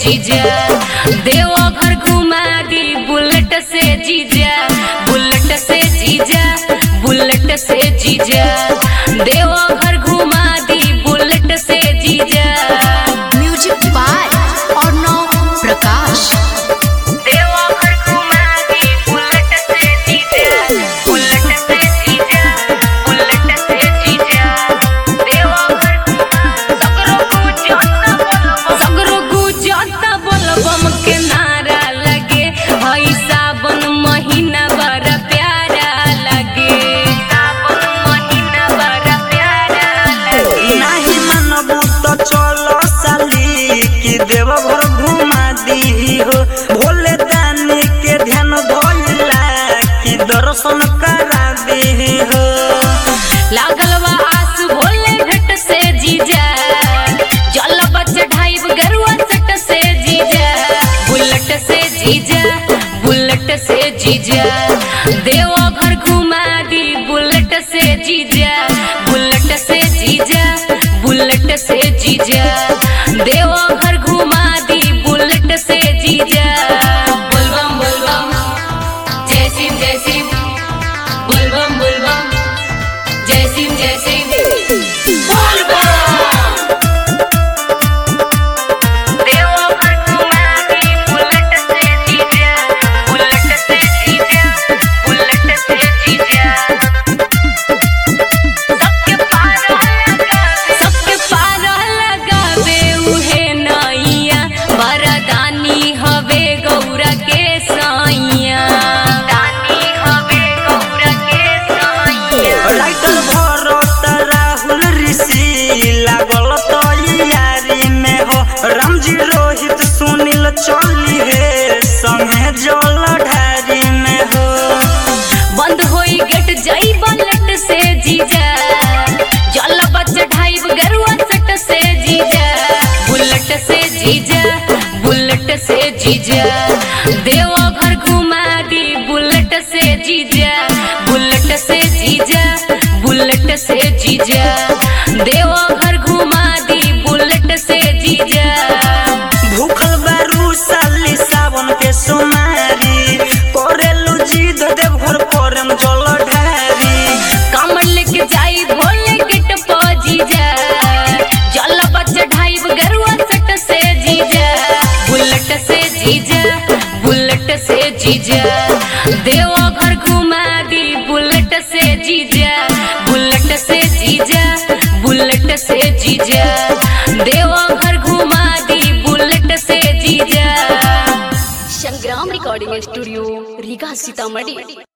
जीजा, देवघर घुमा दी बुलेट से जीजा, बुलेट से जीजा, बुलेट से जीजा, देवघर घुमा दी बुलेट से जीजा। Music by Arnav Prakash. देवघर घुमा दी बुलेट से जीजा, बुलेट से जीजा, बुलेट से जीजा, देवघर सगरो गुजरता बोलबम के नारा लगे, हई सावन महीना बड़ा प्यारा लगे, सावन महीना बड़ा प्यारा लगे। नहीं मनबू तो चलो साली की देवघर घुमा दी हो, भोले दानी के ध्यान धोइला की दर्शन करा दी हो। लागल बा आस भोले भेट से जीजा, जल चढ़ाइब गरुआ सट से जीजा, बुलेट से जीजा, बुलेट से जीजा, देवघर घुमा दी बुलेट से जीजा, बुलेट से जीजा, बुलेट से जीजा, देवघर घुमा दी बुलेट से जीजा। बोलबम बोलबम जय शिव जय शिव, बोलबम बोलबम जय शिव जय शिव, बोलबम। देवघर घुमा दी बुलेट से जीजा, बुलेट से जीजा, बुलेट से जीजा, सबके पार लगावे उहे नैया, वरदानी हवे गौरा के सैया, दानी हवे गौरा के सैया। राइटर भरत राहुल ऋषि लागल तैयारी में हो, रामजी रोहित सुनील चली है संगे जल ढारी में हो। बंद होई गेट जाई बुलेट से जीजा, जल चढ़ाइब गरुआ सट से जीजा, बुलेट से जीजा, बुलेट से जीजा, देवघर घुमा दी बुलेट से जीजा, बुलेट से जीजा, बुलेट से जीजा, देवघर घुमा दी बुलेट से जीजा। भूखल बारू साली सावन के सोमारी, करेलू जिद देवघर परम जल ढारी। कमल लेके जाई भोले गेट प जीजा, जल चढ़ाइब गरुआ सट से जीजा, बुलेट से जीजा, बुलेट से जीजा, देवघर घुमा दी बुलेट से जीजा, बुलेट से जीजा, बुलेट से जीजा, देवघर घुमा दी बुलेट से जीजा। Sangram recording studio Riga Sitamarhi.